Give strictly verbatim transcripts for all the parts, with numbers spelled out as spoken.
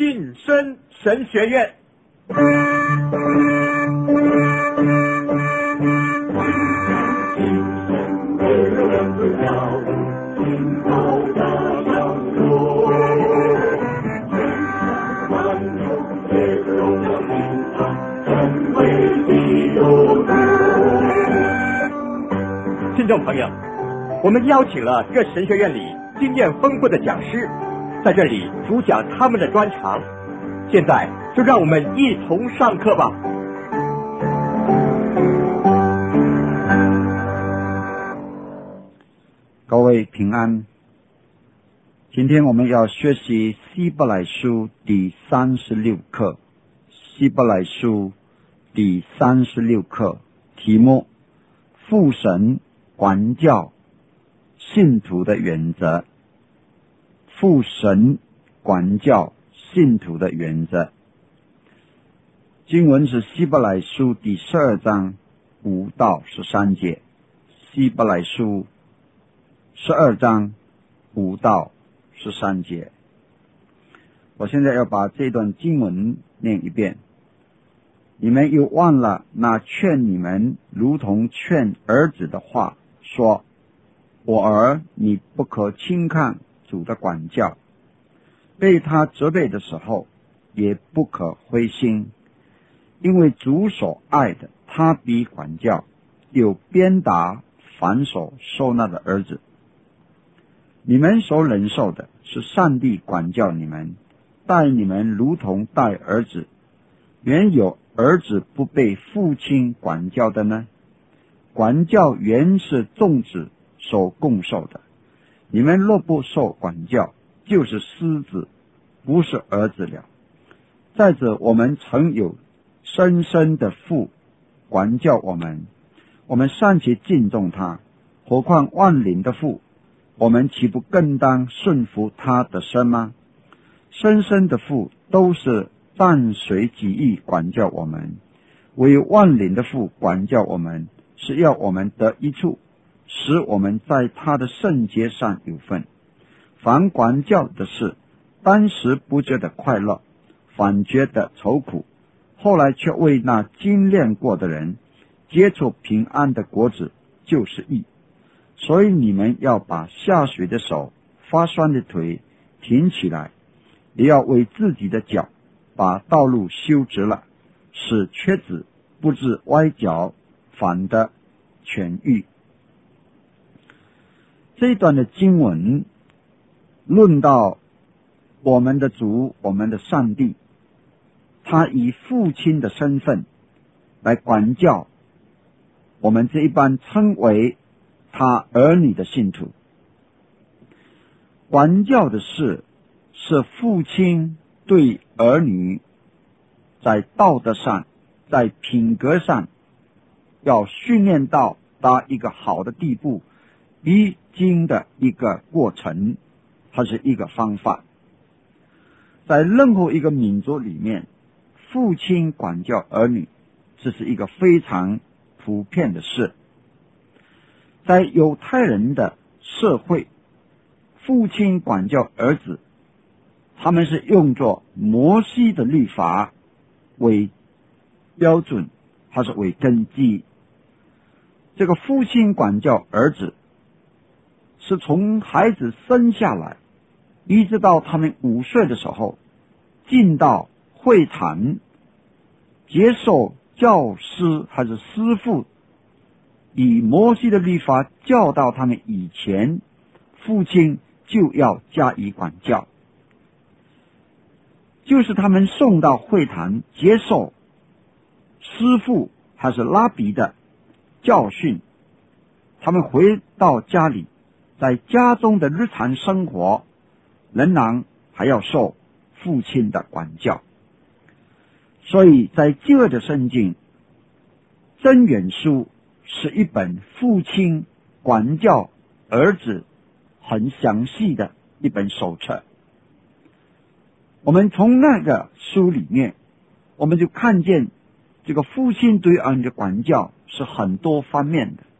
晋升神学院。听众朋友，我们邀请了各神学院里经验丰富的讲师，在这里主讲他们的专长。现在就让我们一同上课吧。 各位平安，今天我们要学习希伯来书第三十六课。希伯来书第三十六课，题目：父神管教信徒的原则。父神管教信徒的原则。经文是希伯来书第十二章五到十三节。希伯来书十二章五到十三节。我现在要把这段经文念一遍。你们又忘了那劝你们如同劝儿子的话，说：我儿，你不可轻看主的管教，被他责备的时候也不可灰心，因为主所爱的他必管教，有鞭打凡所受纳的儿子。你们所忍受的是上帝管教你们，待你们如同待儿子。原有儿子不被父亲管教的呢？管教原是众子所共受的。你们若不受管教，就是私子，不是儿子了。再者，我们曾有深深的父管教我们，我们尚且敬重他，何况万灵的父，我们岂不更当顺服他的声吗？深深的父都是伴随己意管教我们，唯万灵的父管教我们，是要我们得益处，使我们在他的圣洁上有份。凡管教的事，当时不觉得快乐，反觉得愁苦，后来却为那精炼过的人结出平安的果子，就是义。所以你们要把下垂的手、发酸的腿挺起来，也要为自己的脚把道路修直了，使瘸子不致歪脚，反的痊愈。这一段的经文论到我们的主，我们的上帝，他以父亲的身份来管教我们这一般称为他儿女的信徒。管教的事是父亲对儿女在道德上，在品格上要训练到达一个好的地步，必经的一个过程，它是一个方法。在任何一个民族里面，父亲管教儿女，这是一个非常普遍的事。在犹太人的社会，父亲管教儿子，他们是用作摩西的律法为标准，它是为根基。这个父亲管教儿子，是从孩子生下来一直到他们五岁的时候，进到会堂接受教师还是师傅以摩西的律法教导他们以前，父亲就要加以管教，就是他们送到会堂接受师傅还是拉比的教训，他们回到家里，在家中的日常生活仍然还要受父亲的管教。所以在旧约的圣经，箴言书是一本父亲管教儿子很详细的一本手册。我们从那个书里面，我们就看见这个父亲对儿女的管教是很多方面的，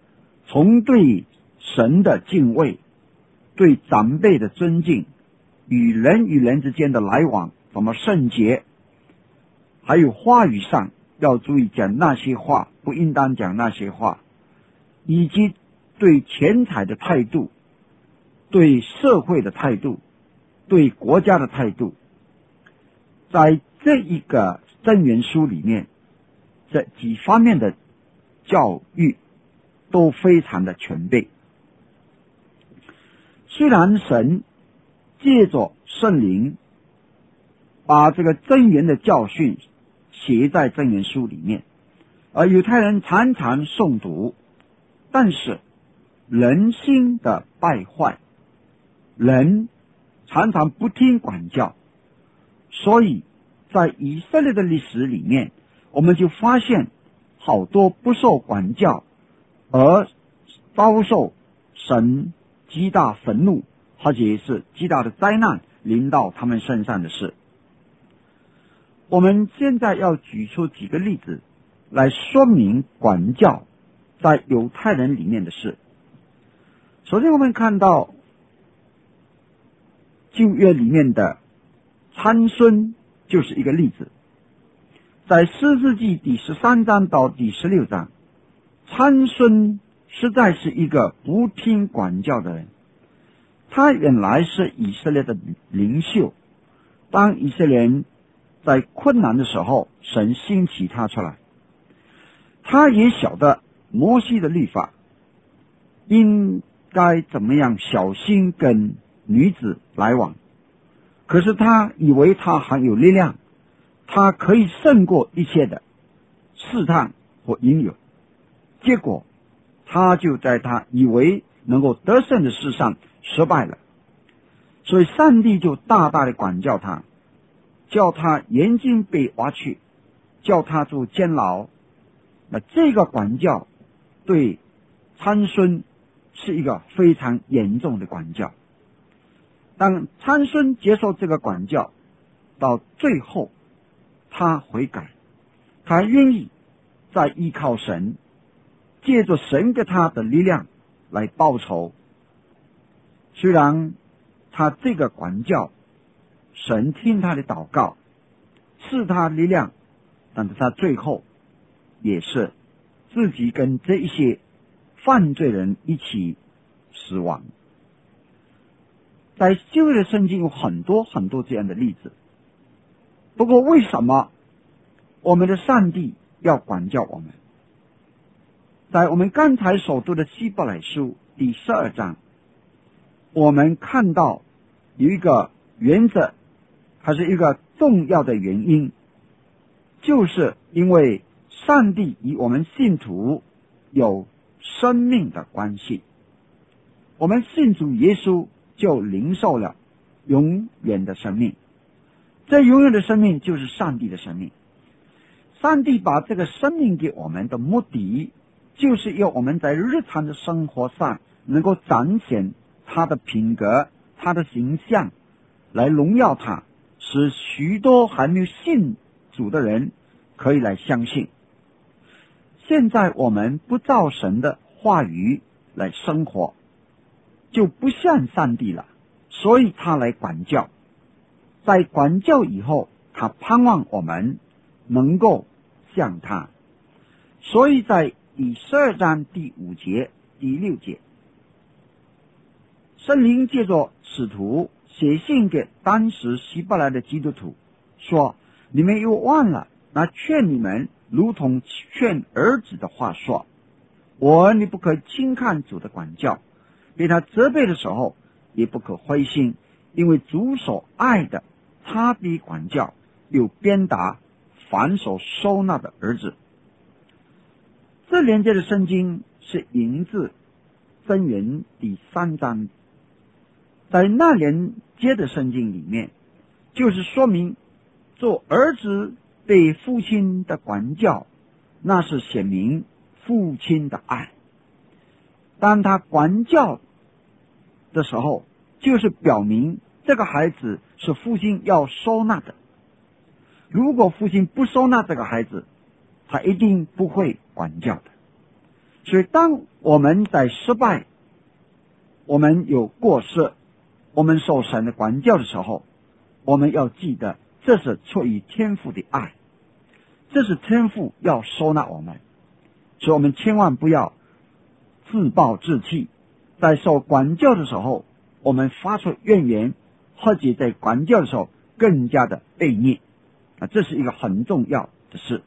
从对神的敬畏，对长辈的尊敬， 与人与人之间的来往怎么圣洁，还有话语上要注意讲那些话，不应当讲那些话，以及对钱财的态度，对社会的态度，对国家的态度，在这一个箴言书里面，这几方面的教育都非常的全备。虽然神借着圣灵把这个箴言的教训写在箴言书里面，而犹太人常常诵读，但是人心的败坏，人常常不听管教，所以在以色列的历史里面，我们就发现好多不受管教而遭受神极大愤怒或者是极大的灾难临到他们身上的事。我们现在要举出几个例子来说明管教在犹太人里面的事。首先我们看到旧约里面的参孙就是一个例子。在士师记第十三章到第十六章，参孙实在是一个不听管教的人。他原来是以色列的领袖，当以色列人在困难的时候，神兴起他出来。他也晓得摩西的律法，应该怎么样小心跟女子来往，可是他以为他很有力量，他可以胜过一切的试探或引诱，结果他就在他以为能够得胜的事上失败了。所以上帝就大大的管教他，叫他眼睛被挖去，叫他做监牢。那这个管教对参孙是一个非常严重的管教。当参孙接受这个管教，到最后他悔改，他愿意再依靠神，借着神给他的力量来报仇。虽然他这个管教，神听他的祷告，赐他力量，但是他最后也是自己跟这一些犯罪人一起死亡。在旧约的圣经有很多很多这样的例子。不过为什么我们的上帝要管教我们？在我们刚才所读的希伯来书第十二章，我们看到有一个原则，还是一个重要的原因，就是因为上帝与我们信徒有生命的关系。我们信主耶稣就领受了永远的生命，这永远的生命就是上帝的生命。上帝把这个生命给我们的目的，就是要我们在日常的生活上能够彰显他的品格，他的形象，来荣耀他，使许多还没有信主的人可以来相信。现在我们不照神的话语来生活，就不像上帝了，所以他来管教。在管教以后，他盼望我们能够像他。所以在第十二章第五节、第六节，圣灵借着使徒写信给当时希伯来的基督徒，说：你们又忘了那劝你们如同劝儿子的话，说：我儿，你不可轻看主的管教，被他责备的时候也不可灰心，因为主所爱的，他必管教，又鞭打凡所收纳的儿子。这连接的圣经是引自箴言第三章，在那连接的圣经里面，就是说明做儿子对父亲的管教，那是显明父亲的爱。当他管教的时候，就是表明这个孩子是父亲要收纳的。如果父亲不收纳这个孩子，他一定不会管教的。所以当我们在失败，我们有过失， 我们受神的管教的时候，我们要记得这是出于天父的爱，这是天父要收纳我们，所以我们千万不要自暴自弃，在受管教的时候我们发出怨言，或者在管教的时候更加的悖逆啊，这是一个很重要的事。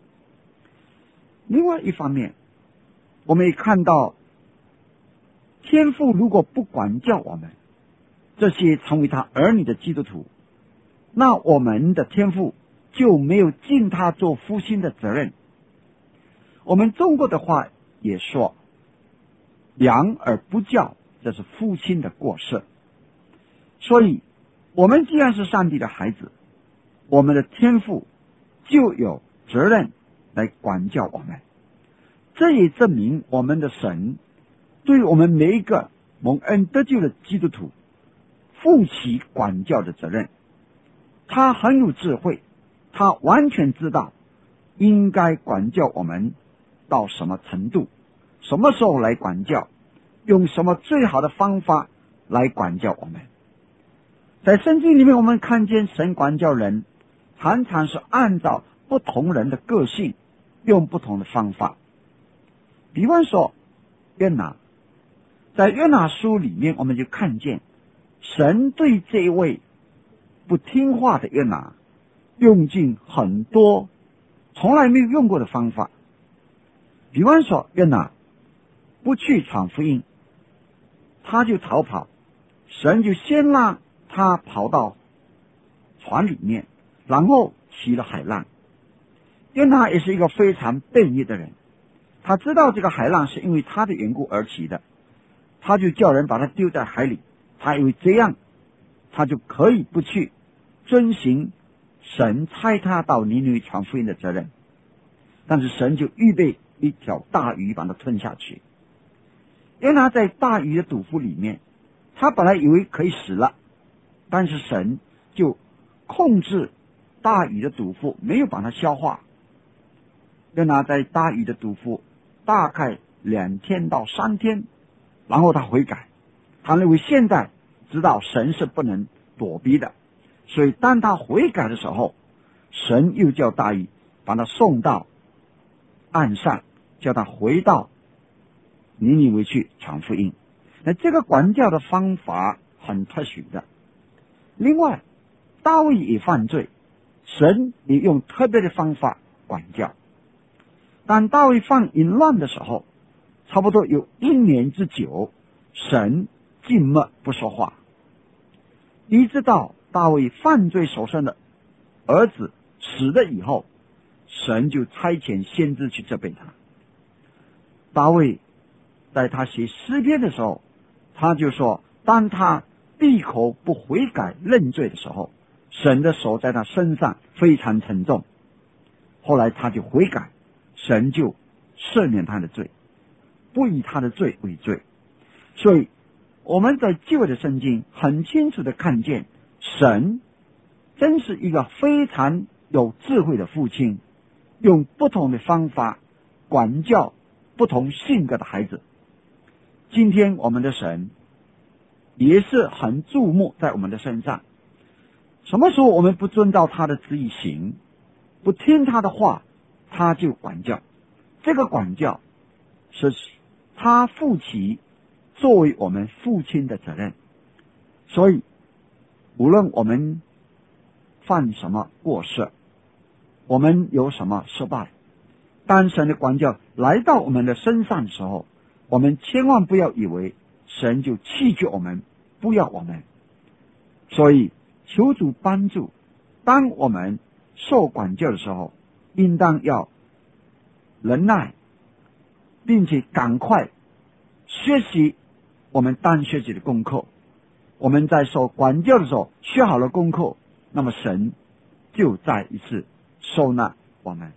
另外一方面，我们也看到天父如果不管教我们这些成为他儿女的基督徒，那我们的天父就没有尽他做父亲的责任。我们中国的话也说，养而不教，这是父亲的过失。所以我们既然是上帝的孩子，我们的天父就有责任来管教我们。这也证明我们的神对我们每一个蒙恩得救的基督徒负起管教的责任。他很有智慧，他完全知道应该管教我们到什么程度，什么时候来管教，用什么最好的方法来管教我们。在圣经里面，我们看见神管教人常常是按照不同人的个性，用不同的方法。比方说约拿，在约拿书里面，我们就看见神对这一位不听话的约拿用尽很多从来没有用过的方法。比方说约拿不去传福音，他就逃跑，神就先让他跑到船里面，然后起了海浪。约拿也是一个非常悖逆的人，他知道这个海浪是因为他的缘故而起的，他就叫人把他丢在海里，他以为这样他就可以不去遵行神差他到尼尼微传福音的责任。但是神就预备一条大鱼把他吞下去。约拿在大鱼的肚腹里面，他本来以为可以死了，但是神就控制大鱼的肚腹，没有把它消化。约拿在大鱼的肚腹大概两天到三天，然后他悔改，他认为现在知道神是不能躲避的，所以当他悔改的时候，神又叫大鱼把他送到岸上，叫他回到尼尼微去传福音。那这个管教的方法很特许的。另外大卫也犯罪，神也用特别的方法管教。当大卫犯淫乱的时候，差不多有一年之久，神静默不说话，一直到大卫犯罪所生的儿子死了以后，神就差遣先知去责备他。大卫在他写诗篇的时候，他就说，当他闭口不悔改认罪的时候，神的手在他身上非常沉重，后来他就悔改，神就赦免他的罪，不以他的罪为罪。所以我们在旧的圣经很清楚的看见，神真是一个非常有智慧的父亲，用不同的方法管教不同性格的孩子。今天我们的神也是很注目在我们的身上，什么时候我们不遵照他的旨意行，不听他的话，他就管教。这个管教是他负起作为我们父亲的责任。所以无论我们犯什么过失，我们有什么失败，当神的管教来到我们的身上的时候，我们千万不要以为神就弃绝我们，不要我们。所以求主帮助，当我们受管教的时候，应当要忍耐，并且赶快学习我们当学习的功课。我们在受管教的时候学好了功课，那么神就再一次收纳我们。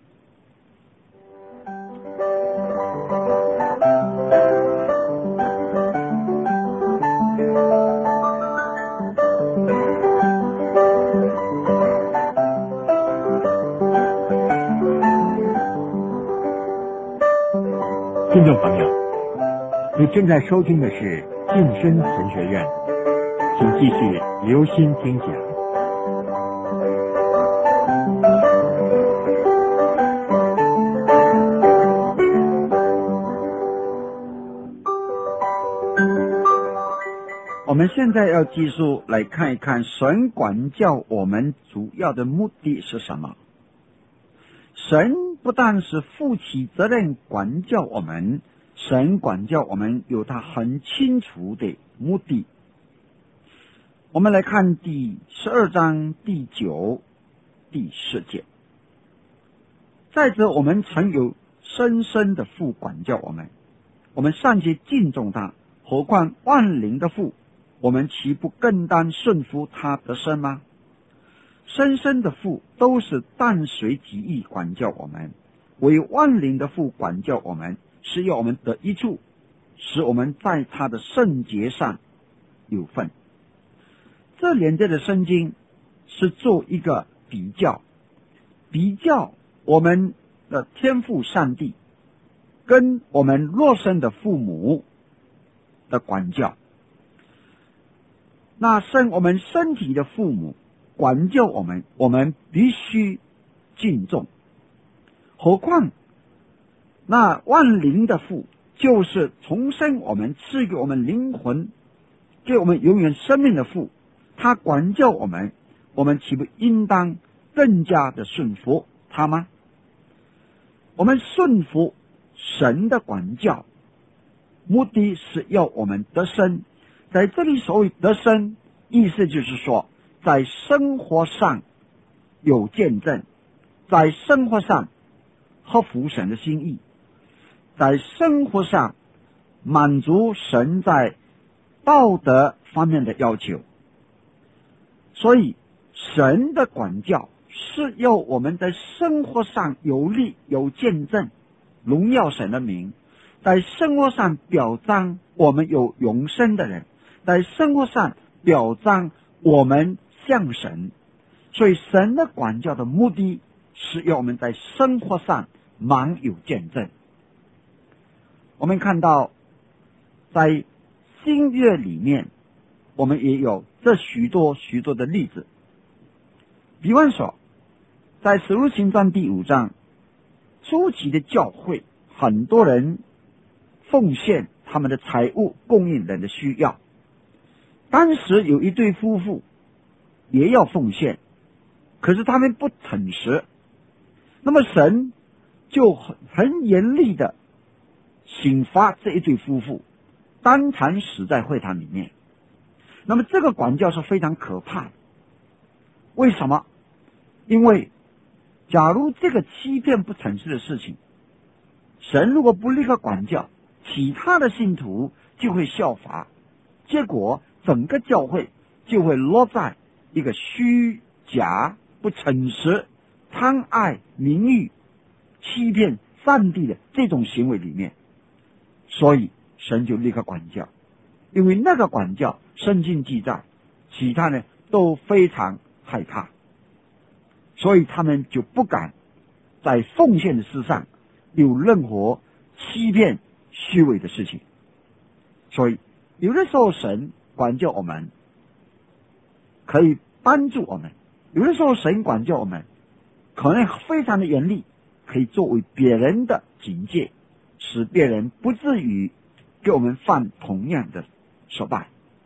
听众朋友，你正在收听的是晋升神学院， 请继续留心听讲。 我们现在要继续来看一看神管教我们主要的目的是什么。神不但是负起责任管教我们，神管教我们有他很清楚的目的。我们来看第十二章第九、第十节。再者，我们曾有深深的父管教我们，我们尚且敬重他，何况万灵的父，我们岂不更当顺服他的生吗？深深的父都是伴随己意管教我们，为万灵的父管教我们，是要我们得益处，使我们在他的圣洁上有份。这连接的圣经是做一个比较，比较我们的天父上帝跟我们肉身的父母的管教。那生我们身体的父母管教我们，我们必须敬重。何况那万灵的父，就是重生我们，赐给我们灵魂，给我们永远生命的父，他管教我们，我们岂不应当更加的顺服他吗？我们顺服神的管教，目的是要我们得生。在这里所谓得生，意思就是说在生活上有见证，在生活上合乎神的心意，在生活上满足神在道德方面的要求。所以神的管教是要我们在生活上有力有见证，荣耀神的名，在生活上表彰我们有永生的人，在生活上表彰我们像神。所以神的管教的目的是要我们在生活上满有见证。我们看到在新约里面，我们也有这许多许多的例子。比方说在使徒行传第五章，初期的教会很多人奉献他们的财物供应人的需要。当时有一对夫妇也要奉献，可是他们不诚实，那么神就很很严厉的刑罚这一对夫妇，当场死在会堂里面。那么这个管教是非常可怕的。为什么？因为假如这个欺骗不诚实的事情，神如果不立刻管教，其他的信徒就会效法，结果整个教会就会落在一个虚假、不诚实、贪爱名誉、欺骗上帝的这种行为里面。所以神就立刻管教，因为那个管教圣经记载，其他人都非常害怕，所以他们就不敢在奉献的事上有任何欺骗虚伪的事情。所以有的时候神管教我们可以帮助我们，有的时候神管教我们可能非常的严厉，可以作为别人的警戒，使别人不至于给我们犯同样的失败。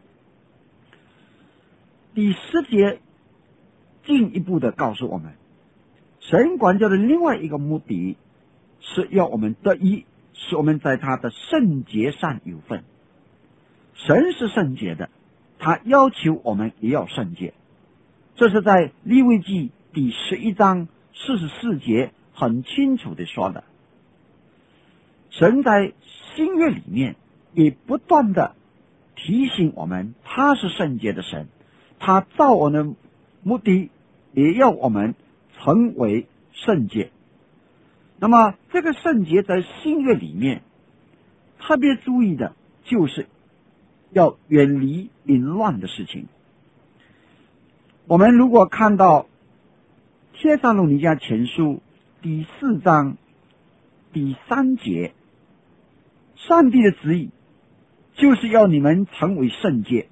第十节进一步的告诉我们，神管教的另外一个目的是要我们得益，使我们在他的圣洁上有份。神是圣洁的，他要求我们也要圣洁。这是在利未记第十一章四十四节很清楚的说的。神在新约里面也不断的提醒我们，他是圣洁的神，他造我们的目的也要我们成为圣洁。那么这个圣洁在新约里面特别注意的就是要远离淫乱的事情。我们如果看到帖撒罗尼迦前书第四章第三节，上帝的旨意就是要你们成为圣洁，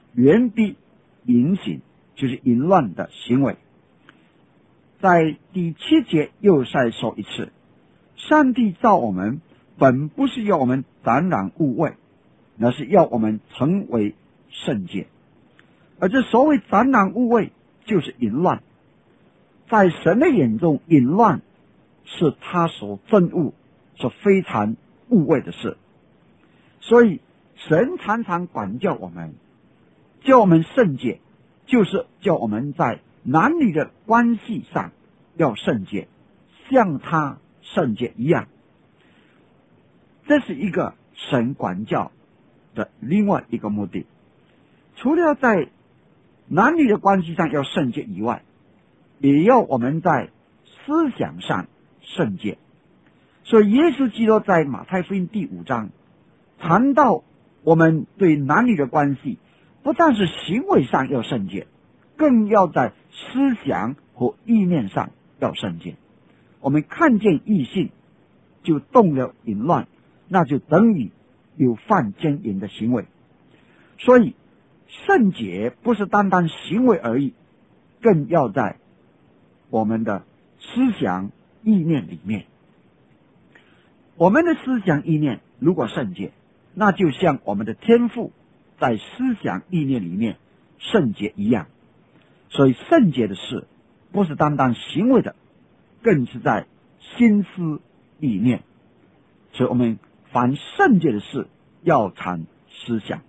原地淫行，就是淫乱的行为。在第七节又再说一次，上帝造我们本不是要我们沾染污秽，那是要我们成为圣洁。而这所谓沾染污秽，就是淫乱。在神的眼中，淫乱是他所憎恶，是非常污秽的事。所以神常常管教我们，叫我们圣洁，就是叫我们在男女的关系上要圣洁，像他圣洁一样。这是一个神管教的另外一个目的。除了在男女的关系上要圣洁以外，也要我们在思想上圣洁。所以耶稣基督在马太福音第五章谈到我们对男女的关系，不但是行为上要圣洁，更要在思想和意念上要圣洁。我们看见异性就动了淫乱，那就等于有犯奸淫的行为。所以圣洁不是单单行为而已，更要在我们的思想意念里面。我们的思想意念如果圣洁，那就像我们的天父在思想意念里面圣洁一样。所以圣洁的事不是单单行为的，更是在心思意念。所以我们凡圣洁的事要常思想。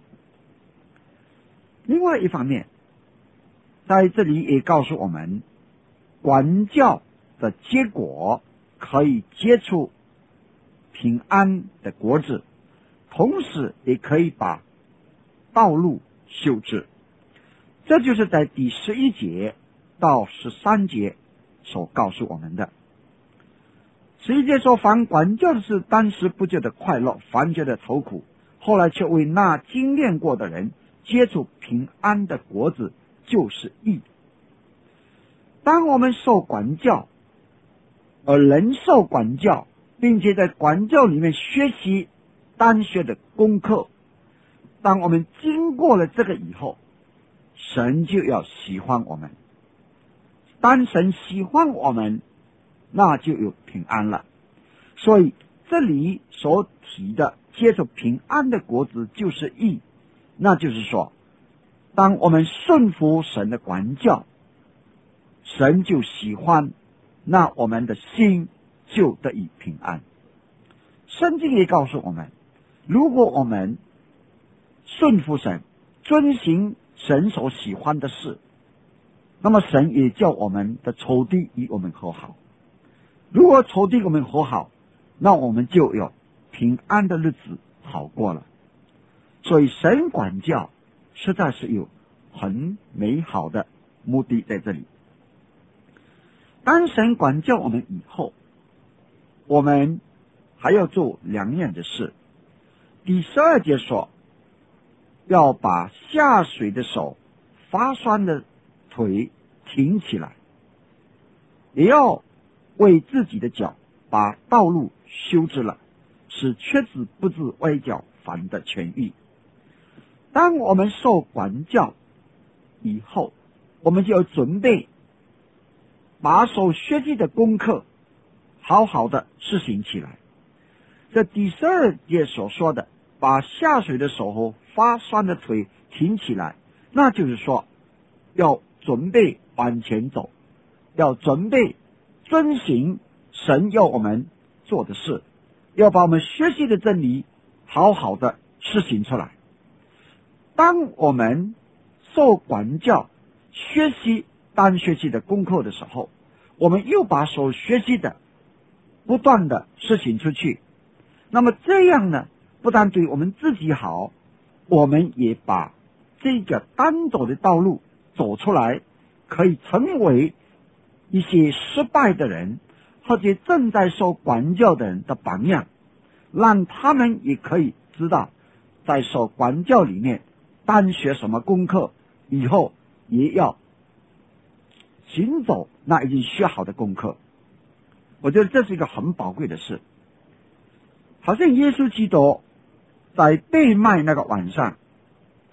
另外一方面，在这里也告诉我们，管教的结果可以结出平安的果子，同时也可以把道路修直。这就是在第十一节到十三节所告诉我们的。十一节说，凡管教的事，当时不觉得快乐，反觉得愁苦，后来却为那经验过的人结出平安的果子，就是义。当我们受管教，而人受管教，并且在管教里面学习当学的功课，当我们经过了这个以后，神就要喜欢我们。当神喜欢我们，那就有平安了。所以这里所提的接受平安的果子就是义，那就是说，当我们顺服神的管教，神就喜欢，那我们的心就得以平安。圣经也告诉我们，如果我们顺服神，遵行神所喜欢的事，那么神也叫我们的仇敌与我们和好。如果仇敌与我们和好，那我们就有平安的日子好过了。所以神管教实在是有很美好的目的在这里。当神管教我们以后，我们还要做两样的事。第十二节说，要把下水的手、发酸的腿挺起来，也要为自己的脚把道路修直了，使瘸子不致歪脚，反得痊愈。当我们受管教以后，我们就要准备把所学习的功课好好的实行起来。这第十二节所说的把下水的手和发酸的腿挺起来，那就是说要准备往前走，要准备遵行神要我们做的事，要把我们学习的真理好好的实行出来。当我们受管教学习当学习的功课的时候，我们又把所学习的不断的实行出去，那么这样呢，不但对我们自己好，我们也把这个单走的道路走出来，可以成为一些失败的人或者正在受管教的人的榜样，让他们也可以知道在受管教里面单学什么功课，以后也要行走那已经学好的功课。我觉得这是一个很宝贵的事。好像耶稣基督在被卖那个晚上，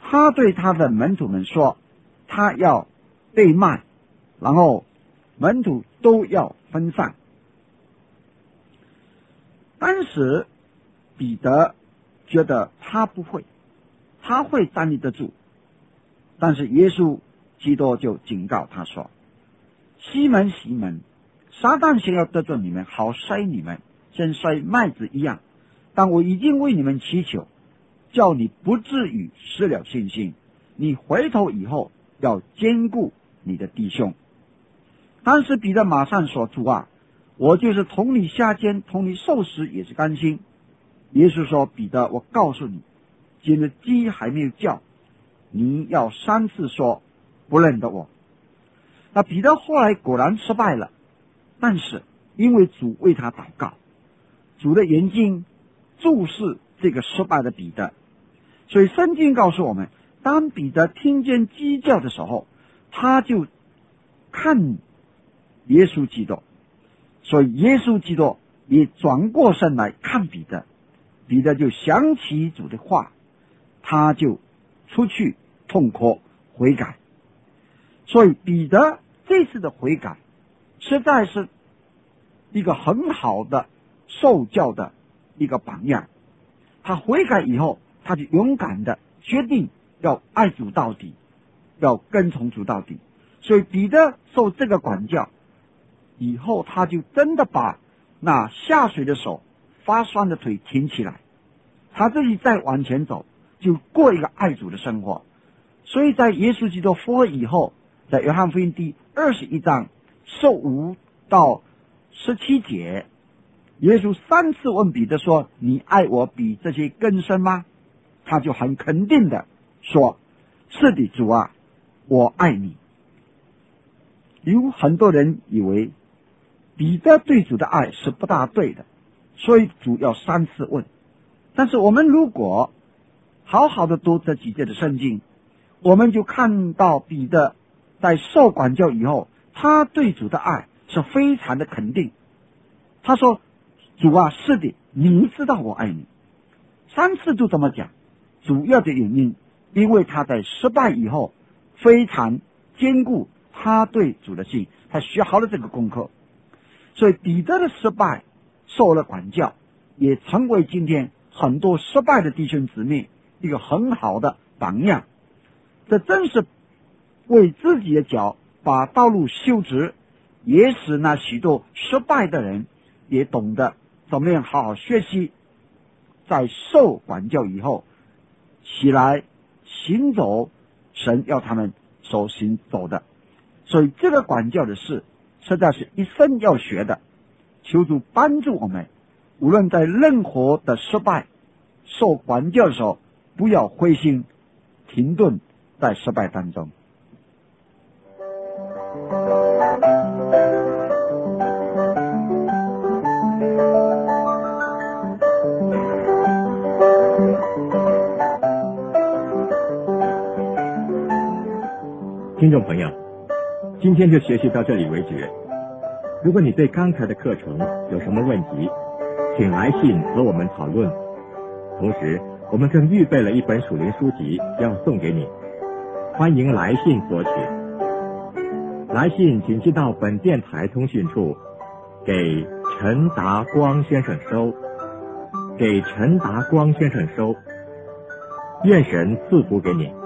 他对他的门徒们说，他要被卖，然后门徒都要分散。当时彼得觉得他不会，他会站立得住，但是耶稣基督就警告他说，西门西门，撒旦想要得罪你们，好筛你们，像筛麦子一样，但我已经为你们祈求，叫你不至于失了信心，你回头以后要兼顾你的弟兄。当时彼得马上说，主啊，我就是同你下监，同你受死也是甘心。耶稣说，彼得，我告诉你，今日鸡还没有叫，你要三次说不认得我。那彼得后来果然失败了，但是因为主为他祷告，主的眼睛注视这个失败的彼得，所以圣经告诉我们，当彼得听见鸡叫的时候，他就看耶稣基督，所以耶稣基督也转过身来看彼得，彼得就想起主的话，他就出去痛哭悔改。所以彼得这次的悔改实在是一个很好的受教的一个榜样。他悔改以后，他就勇敢的决定要爱主到底，要跟从主到底。所以彼得受这个管教以后，他就真的把那下水的手、发酸的腿挺起来，他自己再往前走，就过一个爱主的生活。所以在耶稣基督复活以后，在约翰福音第二十一章十五到十七节，耶稣三次问彼得说，你爱我比这些更深吗？他就很肯定的说，是的，主啊，我爱你。有很多人以为彼得对主的爱是不大对的，所以主要三次问。但是我们如果好好的读这几节的圣经，我们就看到彼得在受管教以后，他对主的爱是非常的肯定。他说，主啊，是的，你知道我爱你。三次就这么讲，主要的原因，因为他在失败以后非常坚固他对主的信，他学好了这个功课。所以彼得的失败受了管教，也成为今天很多失败的弟兄姊妹一个很好的榜样。这真是为自己的脚把道路修直，也使那许多失败的人也懂得怎么样好好学习，在受管教以后起来行走神要他们所行走的。所以这个管教的事实在是一生要学的。求主帮助我们，无论在任何的失败受管教的时候，不要灰心停顿在失败当中。 听众朋友，今天就学习到这里为止。如果你对刚才的课程有什么问题，请来信和我们讨论。同时，我们更预备了一本属灵书籍要送给你，欢迎来信索取。来信请寄到本电台通讯处，给陈达光先生收，给陈达光先生收。愿神赐福给你。